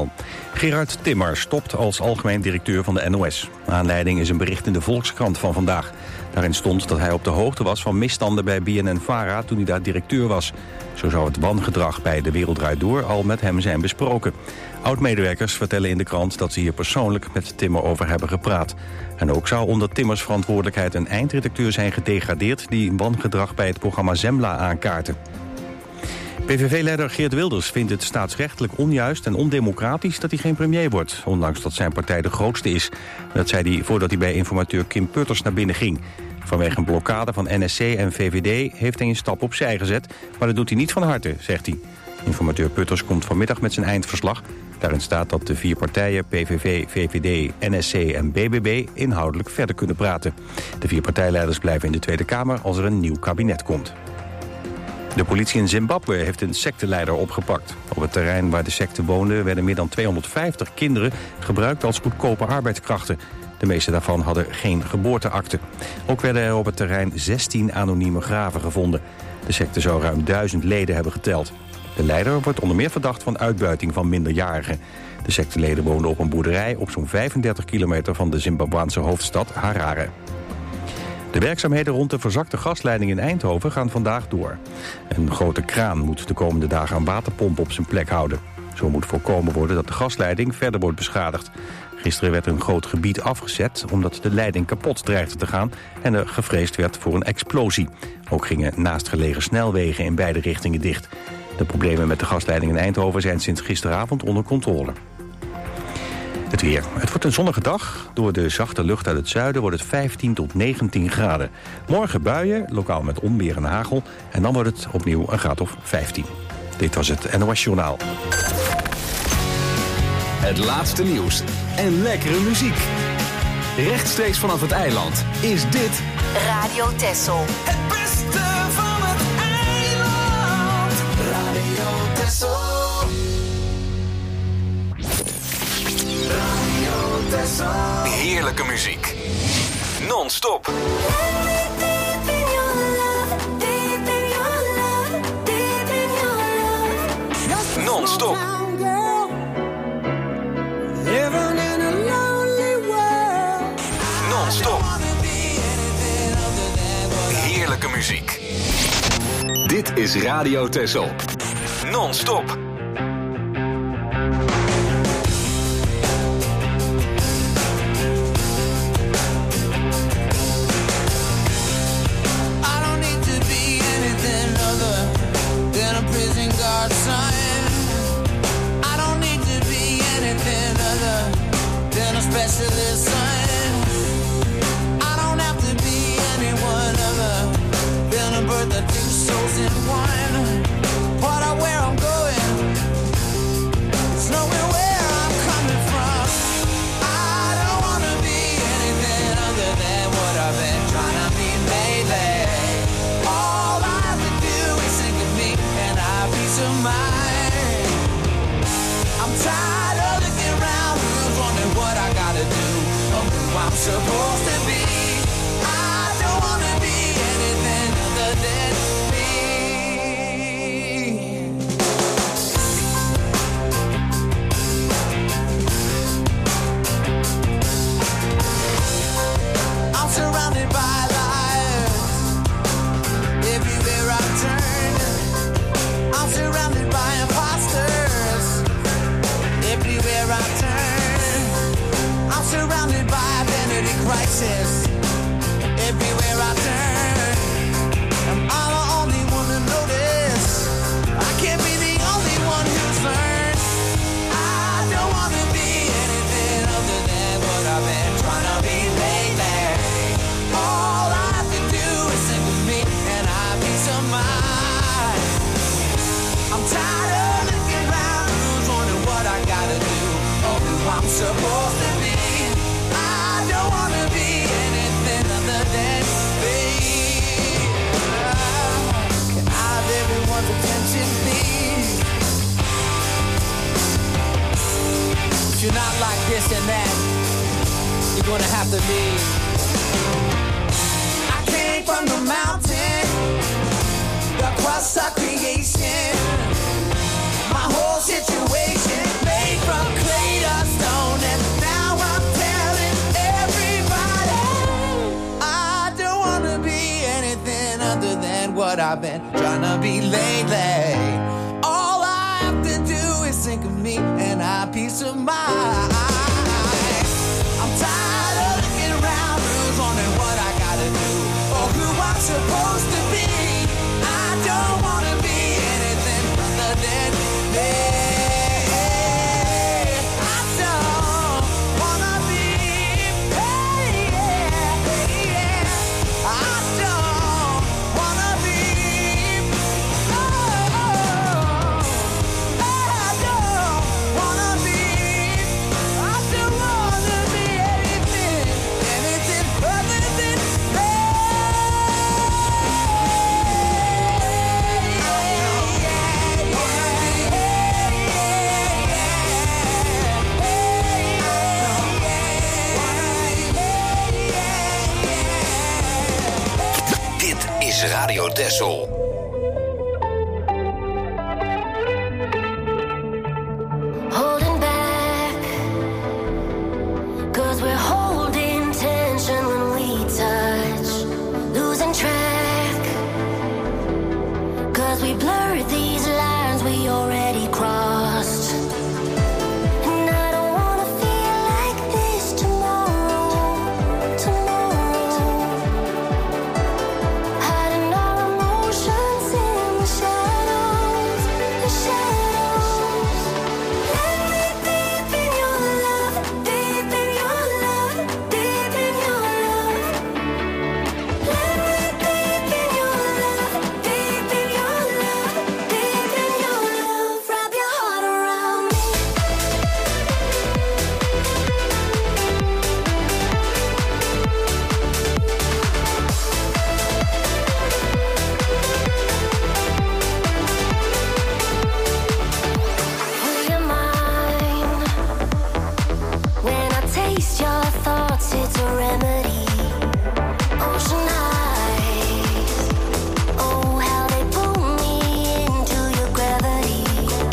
NOS-journaal. Gerard Timmer stopt als algemeen directeur van de NOS. Aanleiding is een bericht in de Volkskrant van vandaag. Daarin stond dat hij op de hoogte was van misstanden bij BNN-Vara toen hij daar directeur was. Zo zou het wangedrag bij De Wereld Draait Door al met hem zijn besproken. Oud-medewerkers vertellen in de krant dat ze hier persoonlijk met Timmer over hebben gepraat. En ook zou onder Timmers verantwoordelijkheid een eindredacteur zijn gedegradeerd die wangedrag bij het programma Zembla aankaartte. PVV-leider Geert Wilders vindt het staatsrechtelijk onjuist en ondemocratisch dat hij geen premier wordt, ondanks dat zijn partij de grootste is. Dat zei hij voordat hij bij informateur Kim Putters naar binnen ging. Vanwege een blokkade van NSC en VVD heeft hij een stap opzij gezet, maar dat doet hij niet van harte, zegt hij. Informateur Putters komt vanmiddag met zijn eindverslag. Daarin staat dat de 4 partijen PVV, VVD, NSC en BBB inhoudelijk verder kunnen praten. De 4 partijleiders blijven in de Tweede Kamer als er een nieuw kabinet komt. De politie in Zimbabwe heeft een secteleider opgepakt. Op het terrein waar de secte woonde werden meer dan 250 kinderen gebruikt als goedkope arbeidskrachten. De meeste daarvan hadden geen geboorteakte. Ook werden er op het terrein 16 anonieme graven gevonden. De secte zou ruim 1000 leden hebben geteld. De leider wordt onder meer verdacht van uitbuiting van minderjarigen. De secteleden woonden op een boerderij op zo'n 35 kilometer van de Zimbabwaanse hoofdstad Harare. De werkzaamheden rond de verzakte gasleiding in Eindhoven gaan vandaag door. Een grote kraan moet de komende dagen een waterpomp op zijn plek houden. Zo moet voorkomen worden dat de gasleiding verder wordt beschadigd. Gisteren werd een groot gebied afgezet omdat de leiding kapot dreigde te gaan en er gevreesd werd voor een explosie. Ook gingen naastgelegen snelwegen in beide richtingen dicht. De problemen met de gasleiding in Eindhoven zijn sinds gisteravond onder controle. Het weer. Het wordt een zonnige dag. Door de zachte lucht uit het zuiden wordt het 15 tot 19 graden. Morgen buien, lokaal met onweer en hagel. En dan wordt het opnieuw een graad of 15. Dit was het NOS Journaal. Het laatste nieuws en lekkere muziek. Rechtstreeks vanaf het eiland is dit Radio Texel. Het beste van het eiland. Radio Texel. Radio Texel. heerlijke muziek. Non-stop. Non-stop. Non-stop. Heerlijke muziek. Dit is Radio Texel. Non-stop. Specialist son. I don't have to be anyone other than a birth of two souls in one. What I where I'm going, it's knowing where I'm coming from. I don't want to be anything other than what I've been trying to be lately. All I have to do is think of me and I have peace of mind. I'm tired of looking around, wondering what I gotta do, or who I'm supposed to be. I don't wanna be anything other than me. I'm surrounded by liars everywhere I turn. I'm surrounded by imposters everywhere I turn. I'm surrounded by identity crisis everywhere I turn. Am I the only one to notice? I can't be the only one who's learned. I don't want to be anything other than what I've been trying to be lately. All I have to do is think of me and I have peace of mind. I'm tired of looking around, who's wondering what I gotta do, or who I'm supposed to be. I don't wanna be anything other than me. Can I have everyone's attention, please? If you're not like this and that, you're gonna have to leave. I came from the mountain, the crust of creation. My whole situation made from what I've been trying to be lately. All I have to do is think of me and I have peace of mind. I'm tired of looking around, who's wondering what I gotta do or who I'm supposed to be. I don't wanna be anything other than me. Radio Texel. Holding back, 'cause we're holding tension when we touch, losing track, 'cause we blur these lines we already crossed. And I don't wanna feel like this tomorrow, tomorrow. Hiding our emotions in the shadows, the shadows. Let me deep in your love, deep in your love, deep in your love. Let me deep in your love, deep in your love, deep in your love. Wrap your heart around me. Will you mind when I taste your thoughts? It's a remedy. Ocean eyes, oh how they pull me into your gravity.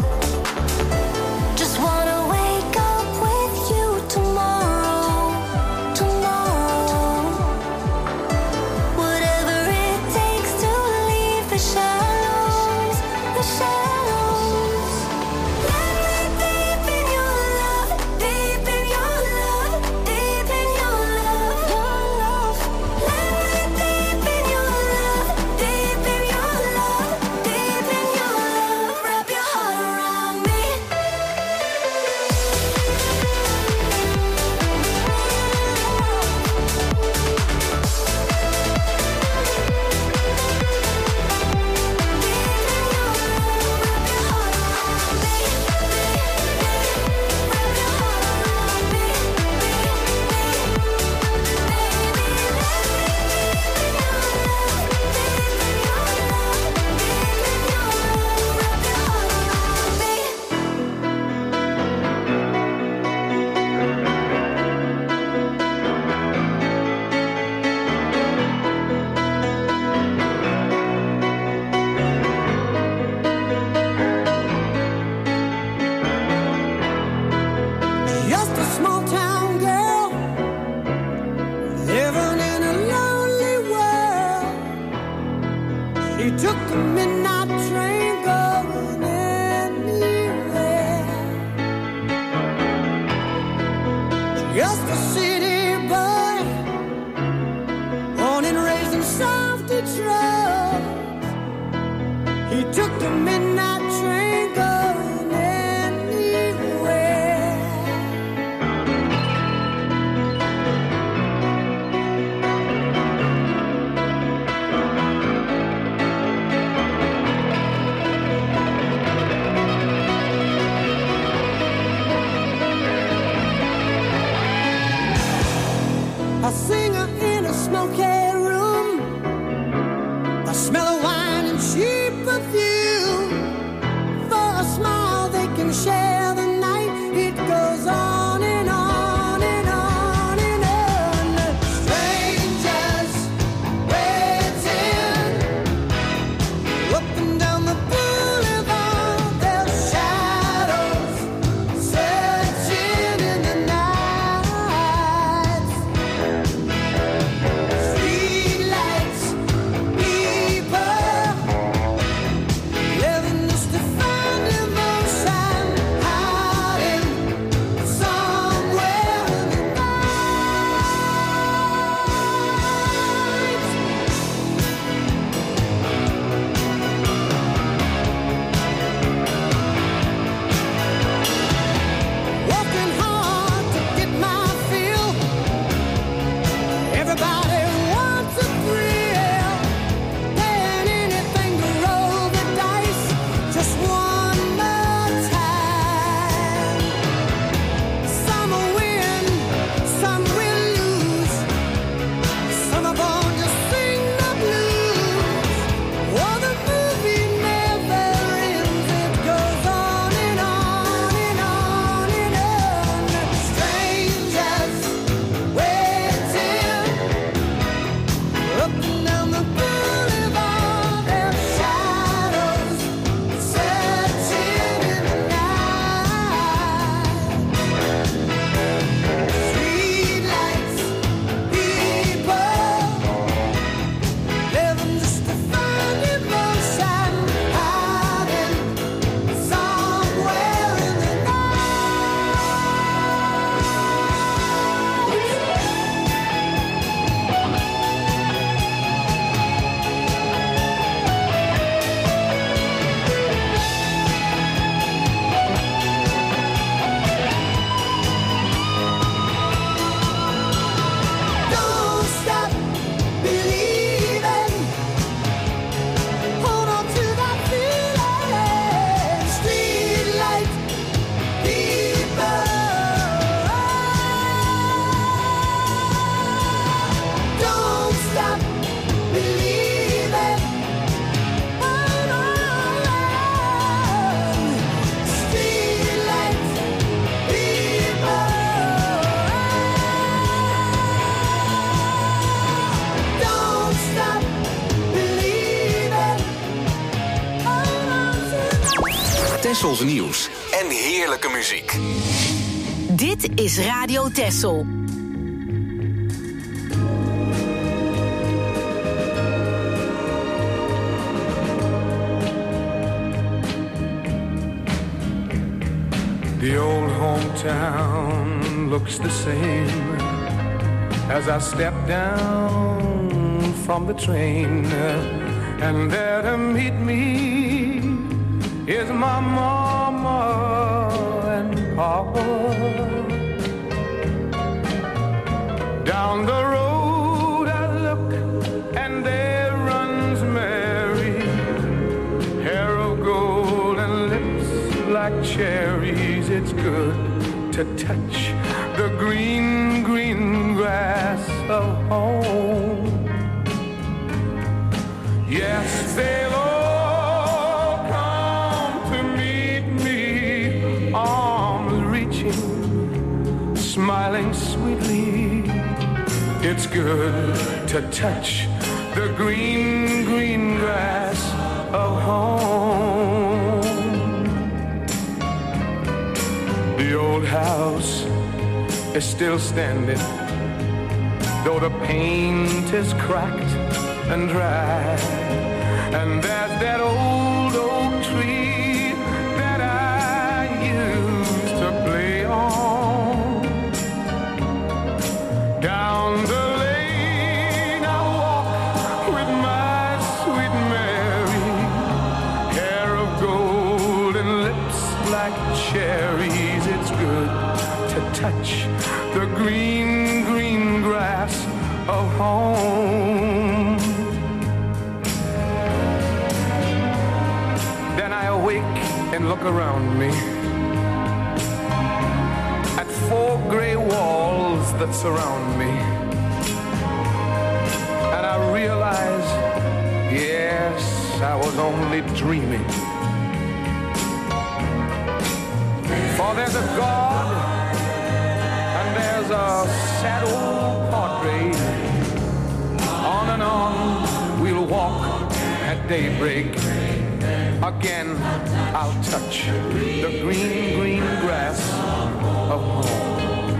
Just wanna wake up with you tomorrow, tomorrow. Whatever it takes to leave the shadows, the shadows. Let me deep in your love, deep in your love, deep in your love, your love. Let me deep in your love, deep in your love, deep in your love. Wrap your heart around me. Just a small town girl living in a lonely world. She took the midnight train going anywhere. Just a city boy, born and raised in South Detroit. He took the midnight train going anywhere. Tessels nieuws en heerlijke muziek. Dit is Radio Tessel. The old hometown looks the same as I step down from the train, and there to meet me is my mama and papa. Down the road I look and there runs Mary, hair of gold and lips like cherries. It's good to touch the green, green grass of home. Yes, they'll all come to meet me, arms reaching, smiling sweetly. It's good to touch the green, green grass of home. The old house is still standing, though the paint is cracked and dry. And there's that old oak tree that I used to play on. Down the lane I walk with my sweet Mary, hair of gold and lips like cherries. It's good to touch the green, green grass of home. Then I awake and look around me at four gray walls that surround me, and I realize, yes, I was only dreaming. For there's a God and there's a sad old portrait. On and on we'll walk at daybreak. Again I'll touch the green, green grass of home.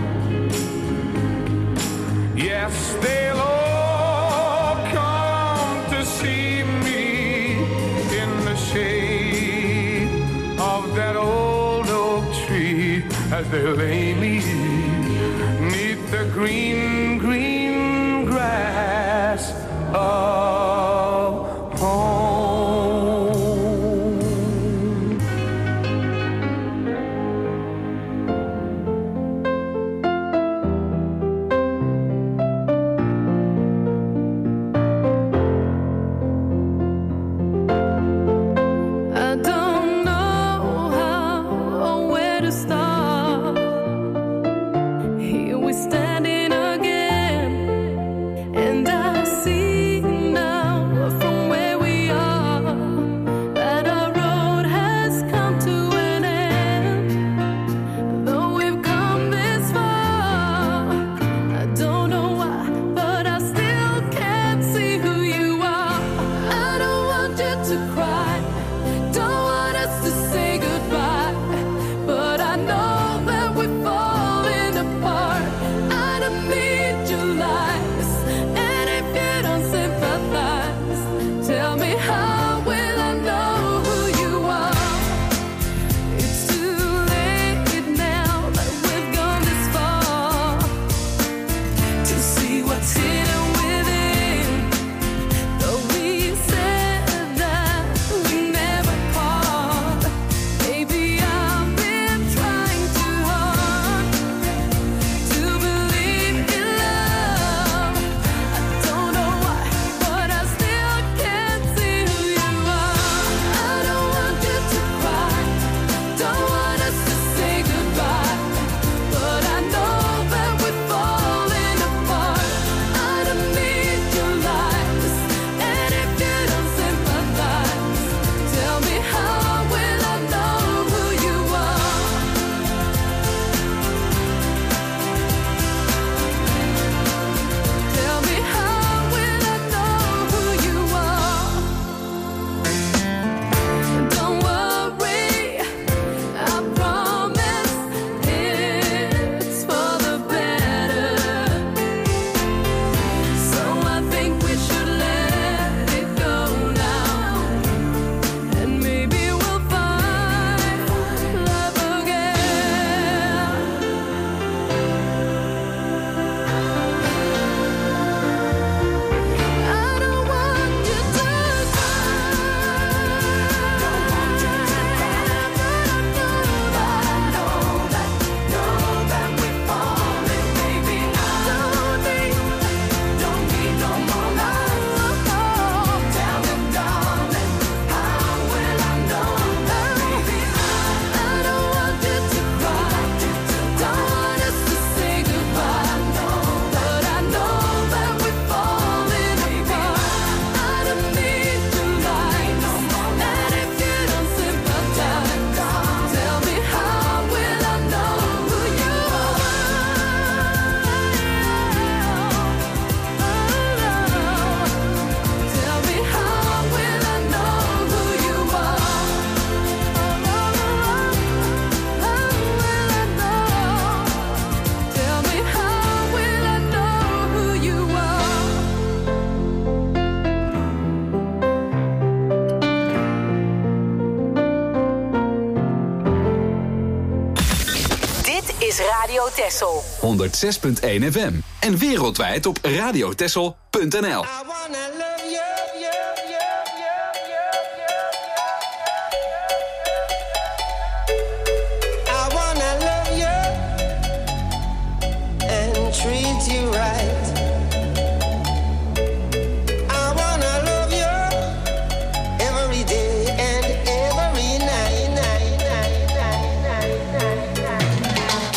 Yes, they'll all come to see me in the shade of that old oak tree as they lay me 'neath the green, green grass of home. I don't know how or where to start. Here we standing again, and I see now Radio Texel. 106.1 FM. En wereldwijd op radiotexel.nl. Treat you right. I wanna love you every day and every night, night, night, night, night, night, night.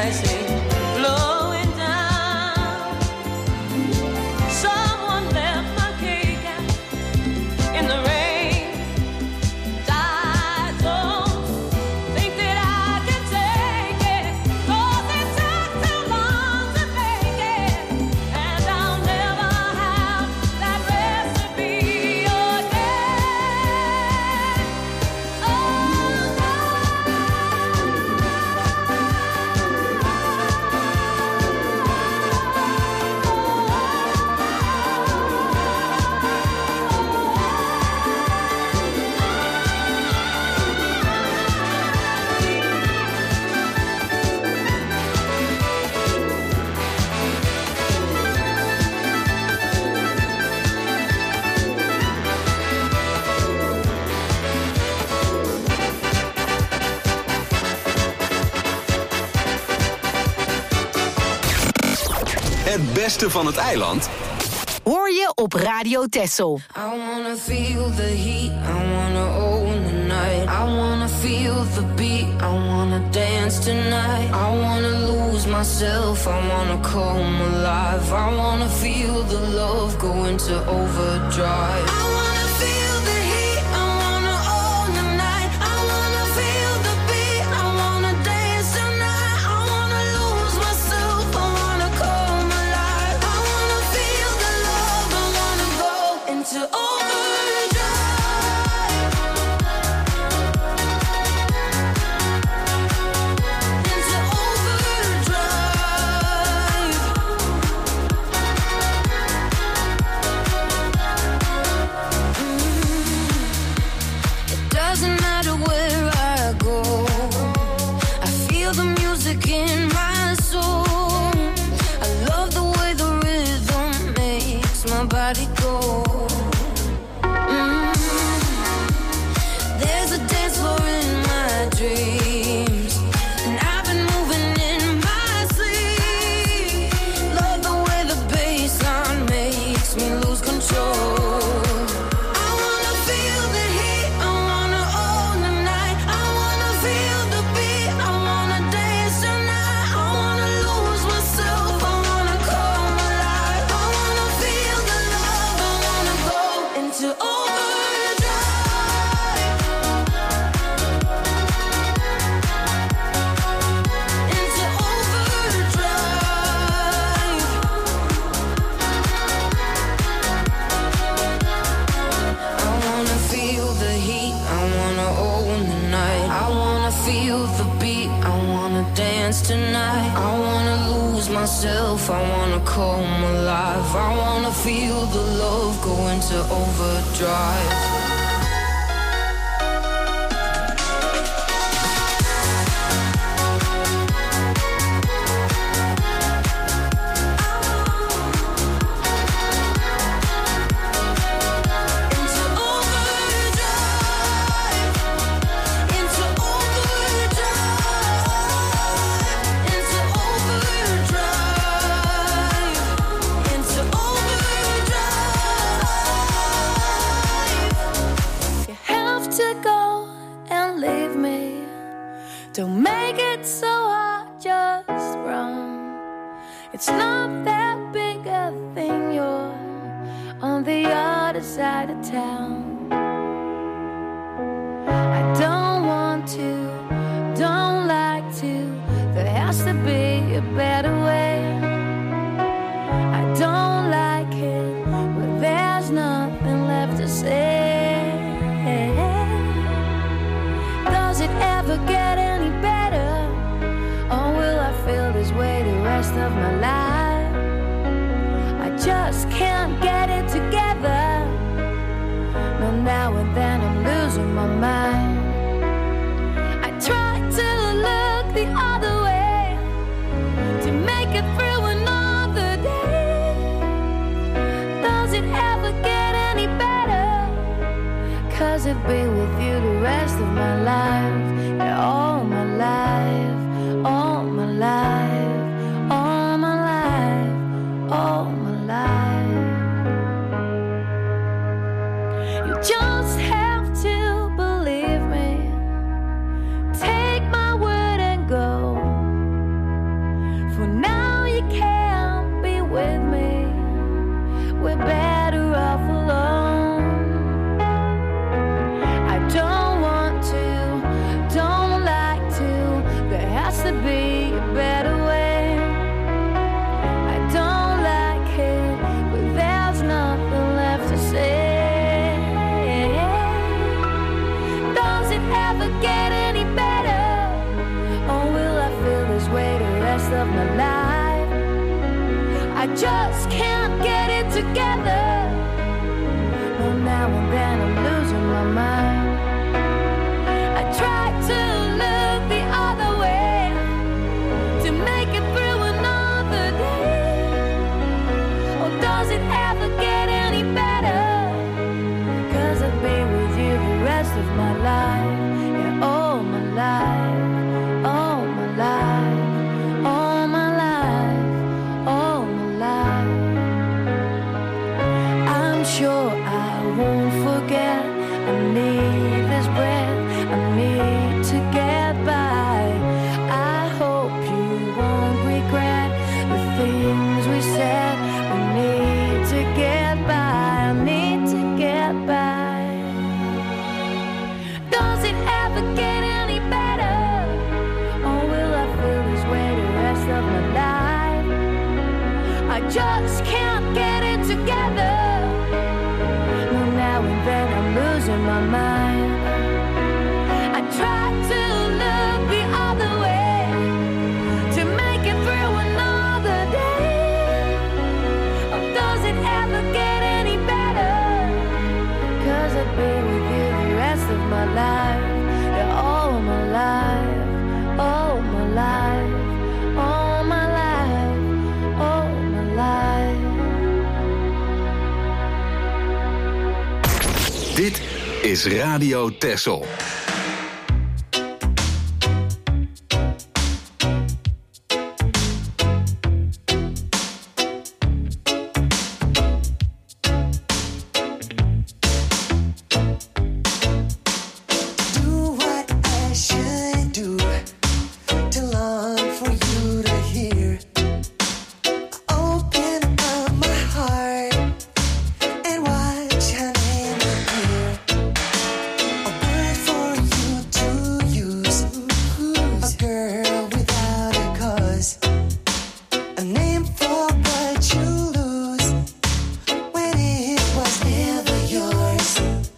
rising, blowing down. Someone left my cake out in the rain. I don't think that I can take it, 'cause it took too long to make it, and I'll never have that recipe again. Oh, Het beste van het eiland Hoor je op Radio Texel. I wanna feel the heat, I wanna own the night. I wanna feel the beat, I wanna dance tonight. I wanna lose myself, I wanna come alive. I wanna feel the love go into overdrive. I wanna feel the heat, I wanna own the night. I wanna feel the beat, I wanna dance tonight. I wanna lose myself, I wanna come alive. I wanna feel the love, I wanna go into overdrive. Into overdrive. It doesn't matter where I go, I feel the music in my soul. I love the way the rhythm makes my body go. There's a dance floor in my dreams, and I've been moving in my sleep. Love the way the bassline makes me lose control. I wanna feel the heat, I wanna own the night. I wanna feel the beat, I wanna dance tonight. I wanna lose myself, I wanna come alive. I wanna feel the love, I wanna go into overdrive. Into overdrive. I wanna feel the heat, I wanna own the night. I wanna feel the beat, I wanna dance tonight. I wanna lose myself, I wanna come alive. I wanna feel the love go into overdrive. Into overdrive. Into overdrive. Into overdrive. Into overdrive. You have to go and leave me. Don't make it so hard, just run. It's not that big a thing, you're on the other side of town. I don't want to, don't like to. There has to be a better way. I don't like it, but there's nothing left to say. Does it ever get any better? Or will I feel this way the rest of my life? I just can't get it together. No, now and then I'm losing my mind. I try to look the other way to make it through another day. Does it ever get any better? 'Cause I'd be with you the rest of my life. Yeah, all my life, all my life, all my life, all my life. You just have to believe me. Take my word and go. just can't get it together. Well, now and then I'm losing my mind. I try to look the other way to make it through another day. Or does it ever get any better? 'Cause I'll be with you the rest of my life. Yeah, all my life, all my life, all my life, all my life. I'm sure I won't forget. I need this breath, I need to get by. I hope you won't regret the things we said. We need to get by, I need to get by. Does it ever get any better? Or will I feel this way the rest of my life? I just can't get it together. No, now and then I'm losing my mind. I try to look the other way to make it through another day. Or does it ever get any better? 'Cause I'll be with you the rest of my life. Yeah, all my life, all my life, all my life, all my life. Dit is Radio Texel. Do what I should do to long for you to hear. Open up my heart and watch your name appear. A word for you to use. A girl without a cause. A name for what you lose when it was never yours.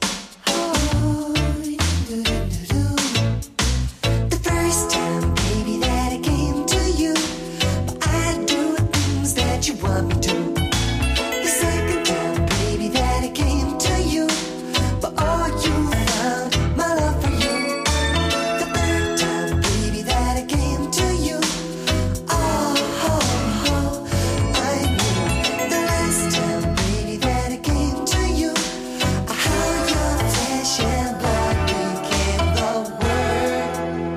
The first time, baby, that I came to you, I do things that you want me to. The second time, baby, that I came to you, but all you found my love for you. The third time, baby, that I came to you, I knew. The last time, baby, that I came to you, how your flesh and blood became the word.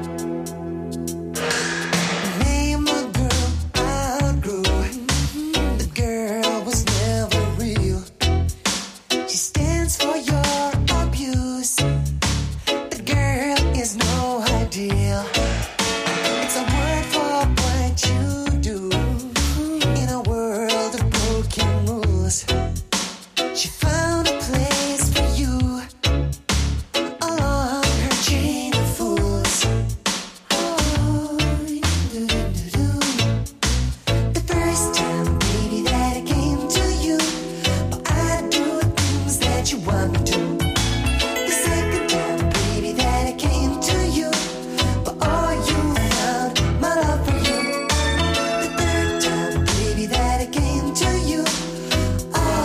Name a girl I outgrew. The girl was never real. She stands for your abuse. The girl is no ideal. It's a word for what you do in a world of broken rules. She found a place for you along her chain of fools. The first time, baby, that I came to you, I do things that you want me to. The second time, baby, that I came to you, but all you found my love for you. The third time, baby, that I came to you,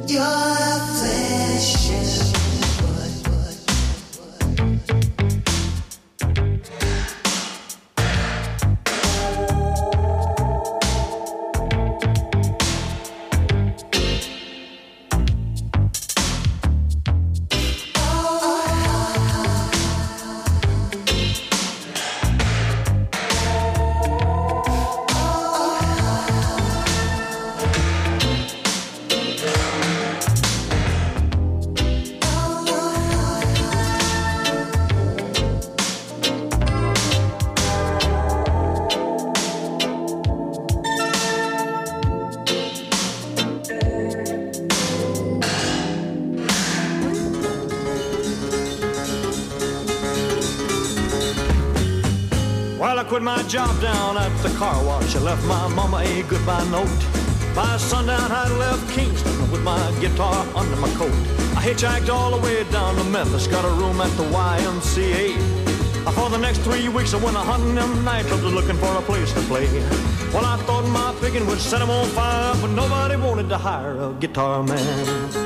Quit my job down at the car wash. I left my mama a goodbye note. By sundown I left Kingston with my guitar under my coat. I hitchhiked all the way down to Memphis, got a room at the YMCA. For the next 3 weeks I went a hunting them nightclubs looking for a place to play. Well, I thought my picking would set them on fire, but nobody wanted to hire a guitar man.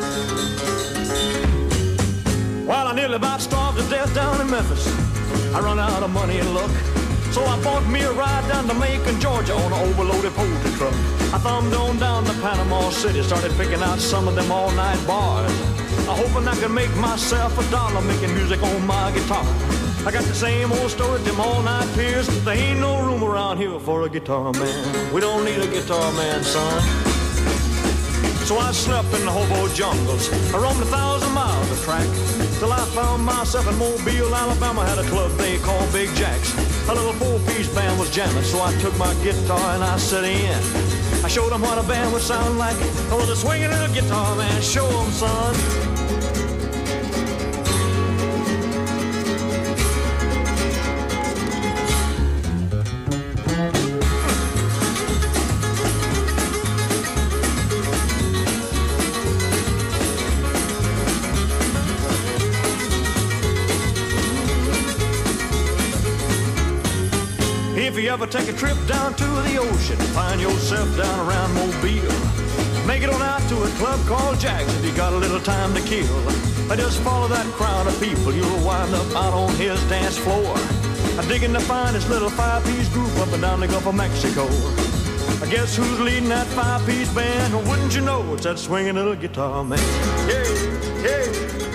Well, I nearly about starved to death down in Memphis. I run out of money and luck. So I bought me a ride down to Macon, Georgia on an overloaded poultry truck. I thumbed on down to Panama City, started picking out some of them all-night bars. Hoping I could make myself $1 making music on my guitar. I got the same old story, them all-night peers. There ain't no room around here for a guitar man. We don't need a guitar man, son. So I slept in the hobo jungles. I roamed 1,000 miles of track till I found myself in Mobile, Alabama. Had a club they called Big Jack's. A little 4-piece band was jamming, so I took my guitar and I set in. I showed them what a band would sound like. I was a swinging little guitar man. Show them, son. If you ever take a trip down to the ocean, find yourself down around Mobile, make it on out to a club called Jack's if you got a little time to kill. Just follow that crowd of people, you'll wind up out on his dance floor, digging to find this little 5-piece group up and down the Gulf of Mexico. I guess who's leading that 5-piece band? Well, wouldn't you know, it's that swinging little guitar man. Yeah, yeah.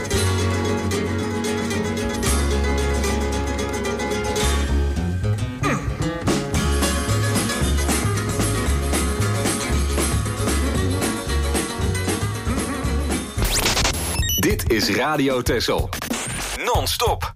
Dit is Radio Texel. Non-stop.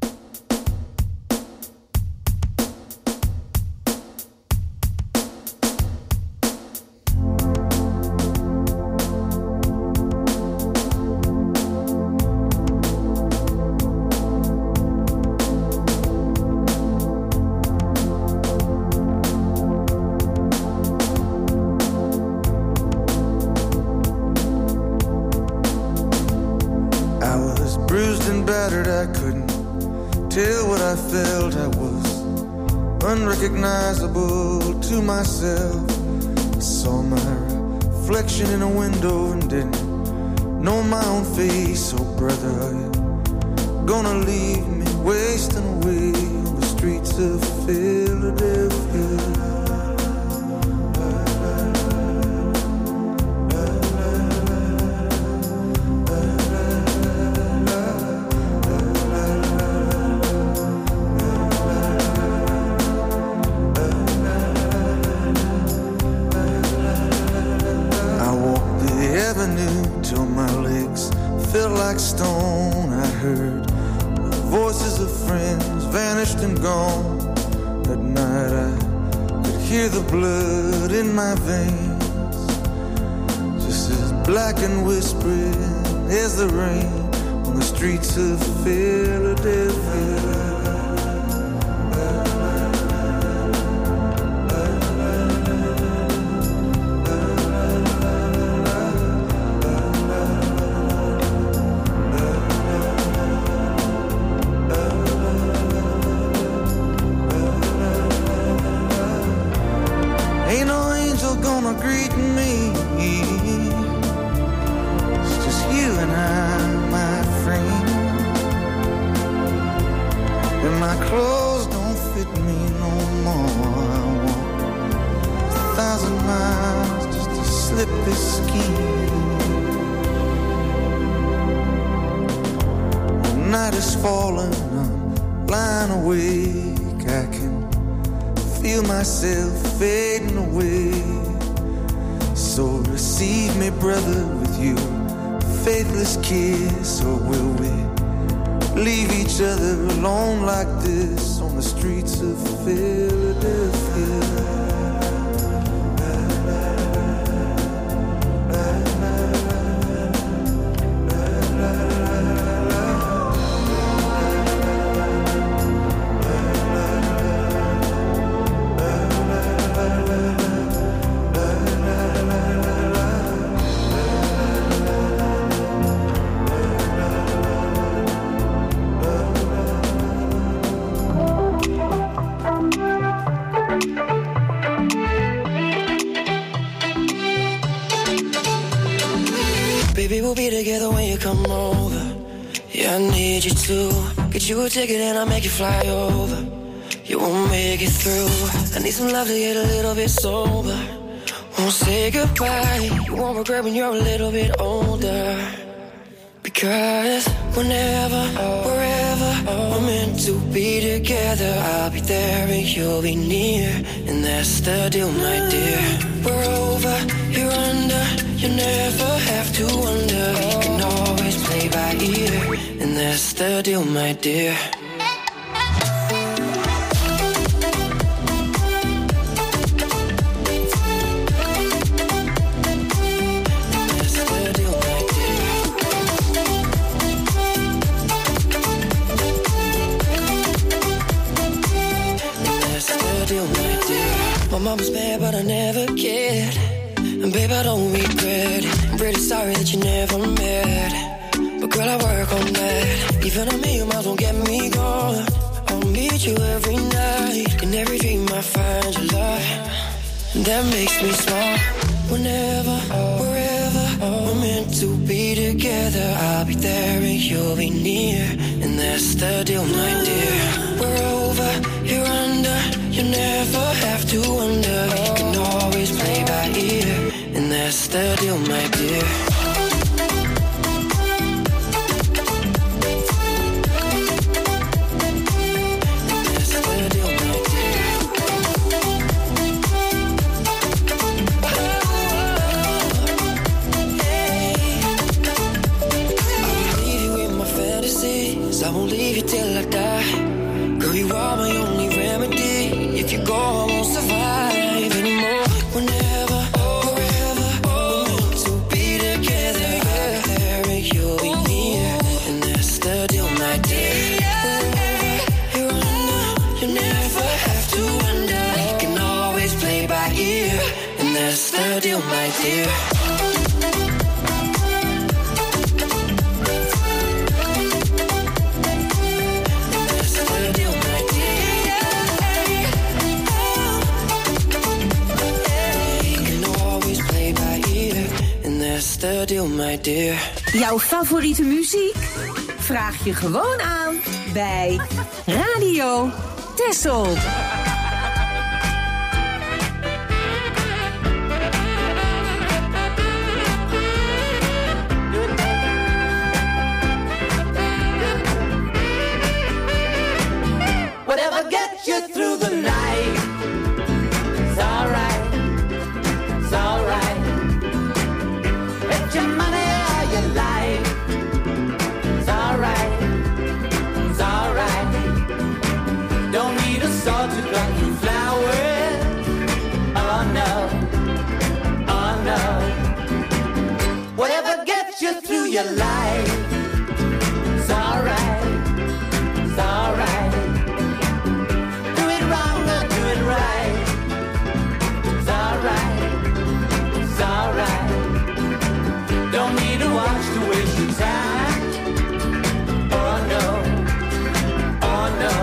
Unrecognizable to myself. I saw my reflection in a window and didn't know my own face. Oh brother, are you gonna leave me wasting away on the streets of Philadelphia? Blood in my veins, just as black and whispering as the rain on the streets of Philadelphia. night is falling, I'm lying awake. I can feel myself fading away. So receive me, brother, with you faithless kiss, or will we leave each other alone like this on the streets of Philadelphia? Baby, we'll be together when you come over. Yeah, I need you to get you a ticket and I'll make you fly over. You won't make it through. I need some love to get a little bit sober. Won't say goodbye. You won't regret when you're a little bit older. Because whenever, wherever we're meant to be together, I'll be there and you'll be near. And that's the deal, my dear. We're over, you're under. You never have to wonder. You can always play by ear. And that's the deal, my dear. My mama's bad, but I never cared. And babe, I don't regret it. I'm pretty sorry that you never met. But girl, I work on that. Even a million miles won't get me gone. I'll meet you every night. In every dream I find your love. And that makes me smile. Whenever, wherever we're meant to be together, I'll be there and you'll be near. And that's the deal, my dear. We're over, you're under. You never have to wonder. You can always play by ear. And that's the deal, my dear. I won't leave you till I die. Girl, you are my only remedy. If you go, I won't survive anymore. Whenever, wherever we're meant to be together, I'll be there and you'll be near. And that's the deal, my dear. Wherever you're under, you never have to wonder. You can always play by ear. And that's the deal, my dear. The deal, my dear. Jouw favoriete muziek? Vraag je gewoon aan bij Radio Texel. Whatever gets you through the night, it's alright, it's alright. Your money or your life, it's alright, it's alright. Don't need a salt to cut through flowers. Oh no, oh no. Whatever gets you through your life, it's alright, it's alright. Do it wrong or do it right, it's alright, it's alright. Don't need to watch to waste your time. Oh no, oh no.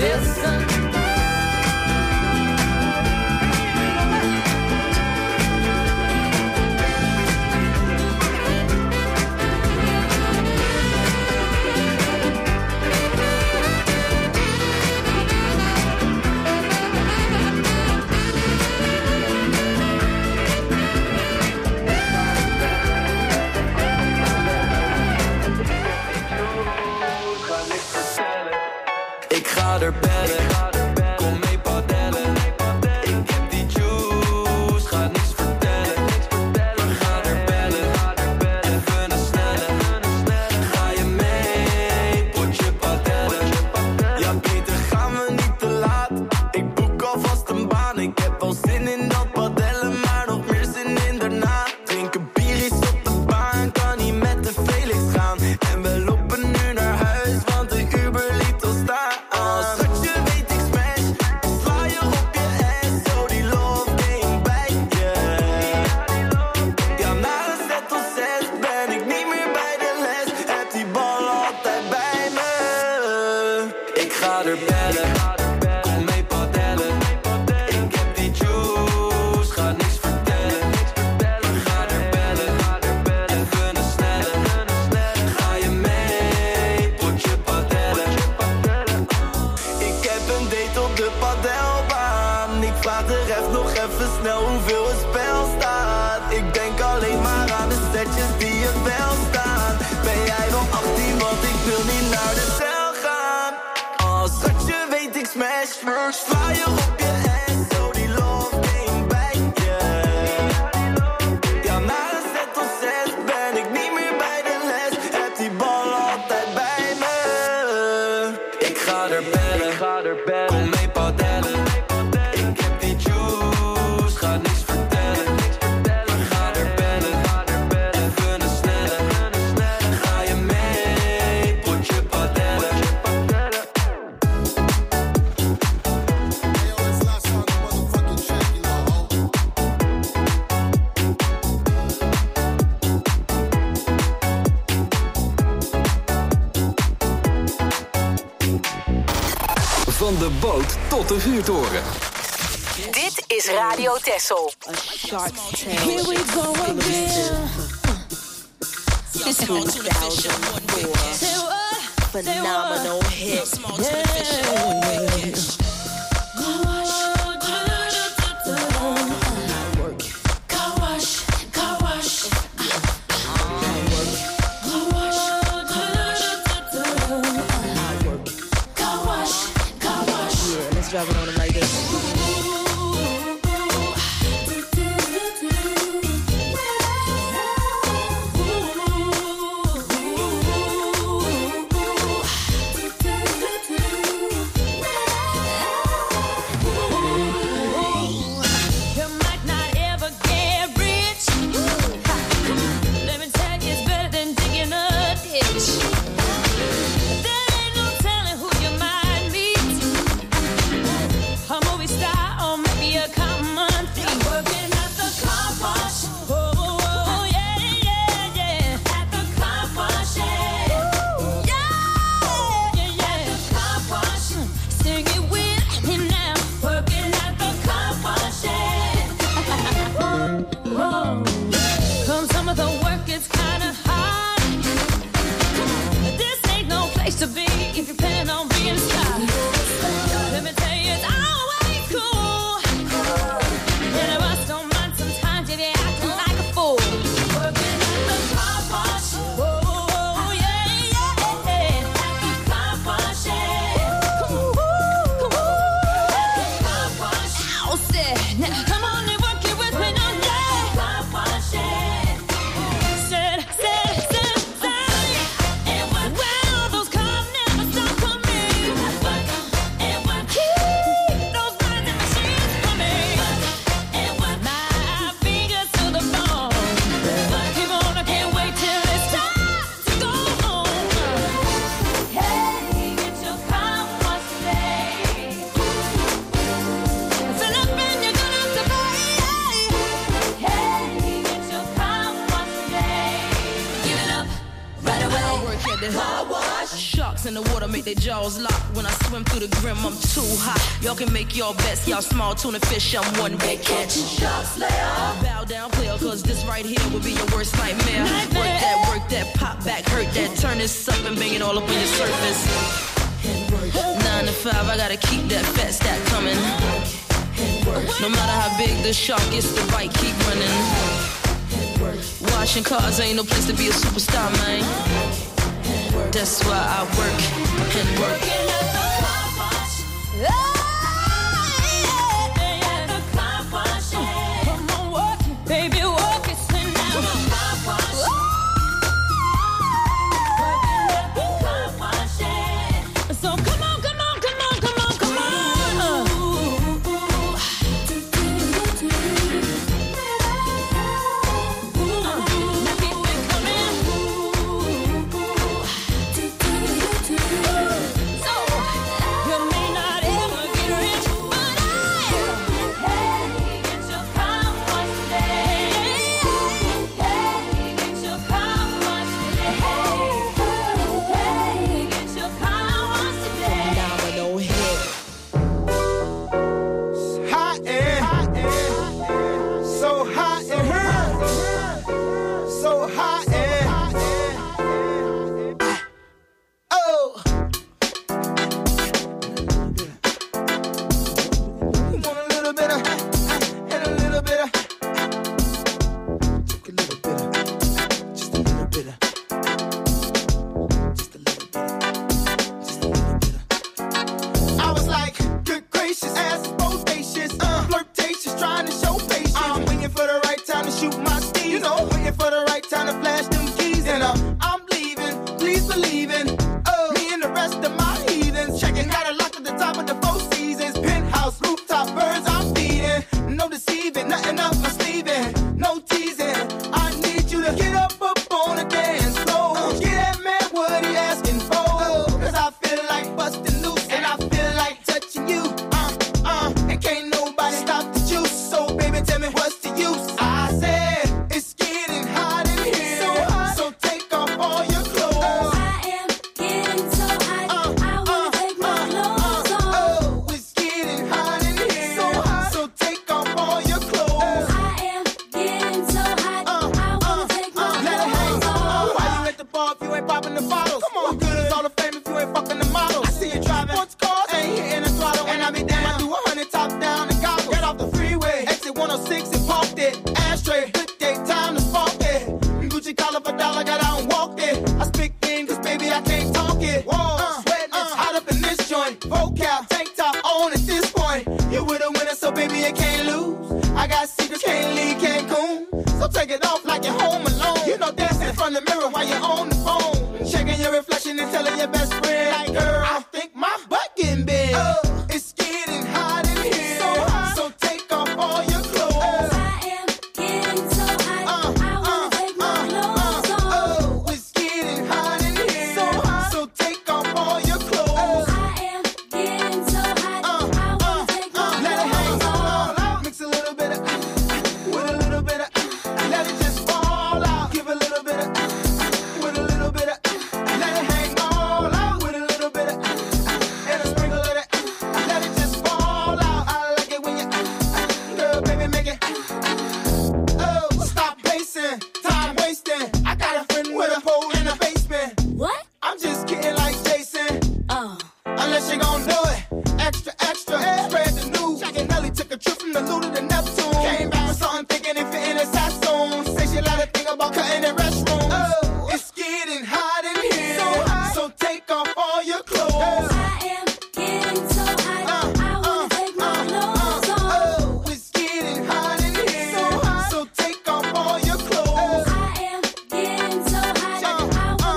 listen. Ik ga er bellen, kom mee padellen. Ik heb die juice, ga niks vertellen. Ga er bellen, even een snelle. Ga je mee, potje padellen. Ja, beter gaan we niet te laat. Ik boek alvast een baan. Ik heb wel zin in dat padellen, maar nog meer zin in daarna. Drinken bier is op de baan, kan niet met de Felix gaan. En we lopen nu naar huis, want de Uber liet ons staan. Schatje, weet ik smash, sla je op je ass, zo die love game bij je. Ja, na een set of 6 ben ik niet meer bij de les. Heb die bal altijd bij me. Ik ga er bellen, kom mee padellen. Ik heb die juice, ga niks vertellen. Ga er bellen, even een snelle. Ga je mee, potje padellen. Ik heb een date op de padelbaan. Ik vraag de ref nog even snel hoeveel het spel staat. Ik denk alleen maar aan de setjes die er wel staan. Ben jij wel 18, want ik wil niet naar de cel gaan. Als schatje weet ik smash, sla je op je ass, zo die love game bij je. Ja, na een set of 6 ben ik niet meer bij de les. Heb die bal altijd bij me. Ik ga er bellen, kom mee padellen. Ik heb die juice, ga niks vertellen. Ga er bellen, even een snelle. Ga je mee, potje padellen. Van de boot tot de vuurtoren. Dit is Radio Texel. Here we go again. This 2004 phenomenal hit. Let's drop it on him like this. You might not ever get rich. Let me tell you, it's better than digging a ditch. There ain't no telling who you might meet. A movie star in the water make their jaws lock. When I swim through the grim, I'm too hot. Y'all can make your bets, y'all small tuna fish, I'm one big catch. Shot slayer. Bow down, player, cause this right here will be your worst nightmare. Work that, pop back, hurt that, turn this up and bang it all up on your surface. 9 to 5, I gotta keep that fat stack coming. No matter how big the shark is, the bite keep running. Washing cars ain't no place to be a superstar, man. That's why I work and work. Come on, work, baby, work it, sing now. So come on, come on, come on, come on, come on.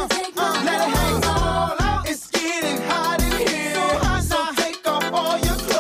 All your clothes.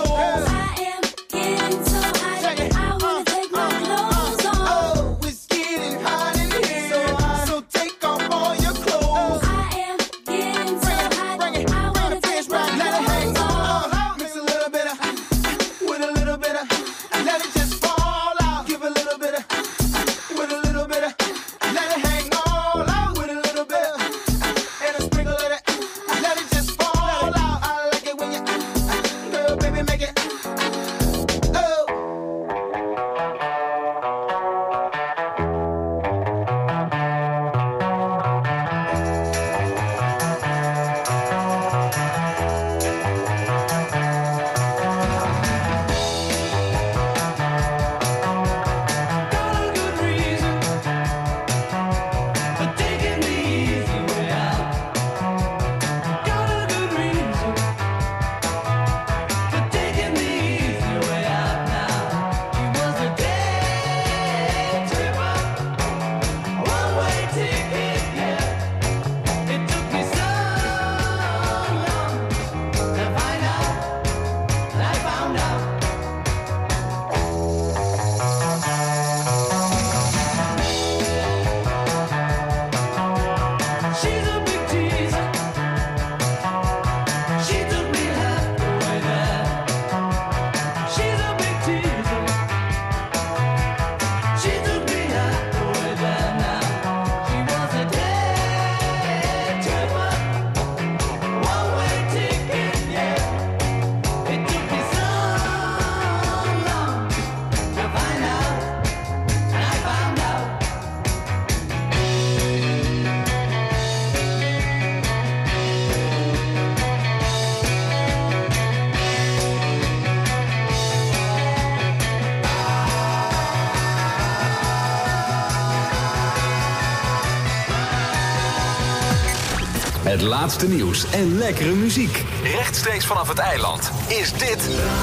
Het laatste nieuws en lekkere muziek. Rechtstreeks vanaf het eiland is dit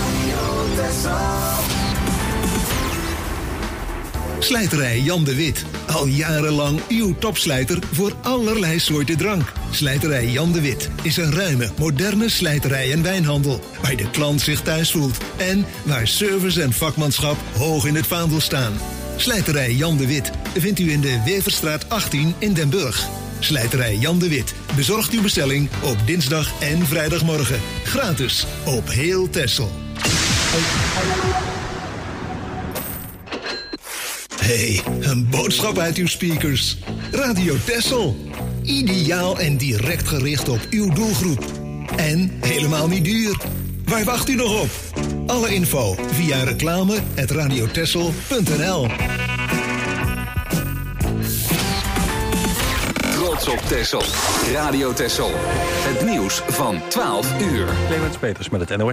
Slijterij Jan de Wit. Al jarenlang uw topslijter voor allerlei soorten drank. Slijterij Jan de Wit is een ruime, moderne slijterij en wijnhandel. Waar de klant zich thuis voelt. En waar service en vakmanschap hoog in het vaandel staan. Slijterij Jan de Wit vindt u in de Weverstraat 18 in Den Burg. Slijterij Jan de Wit bezorgt uw bestelling op dinsdag en vrijdagmorgen. Gratis op heel Texel. Hey, een boodschap uit uw speakers. Radio Texel. Ideaal en direct gericht op uw doelgroep. En helemaal niet duur. Waar wacht u nog op? Alle info via reclame@radiotexel.nl. Trots op Texel. Radio Texel. Het nieuws van 12 uur. Clemens Peters met het NOS.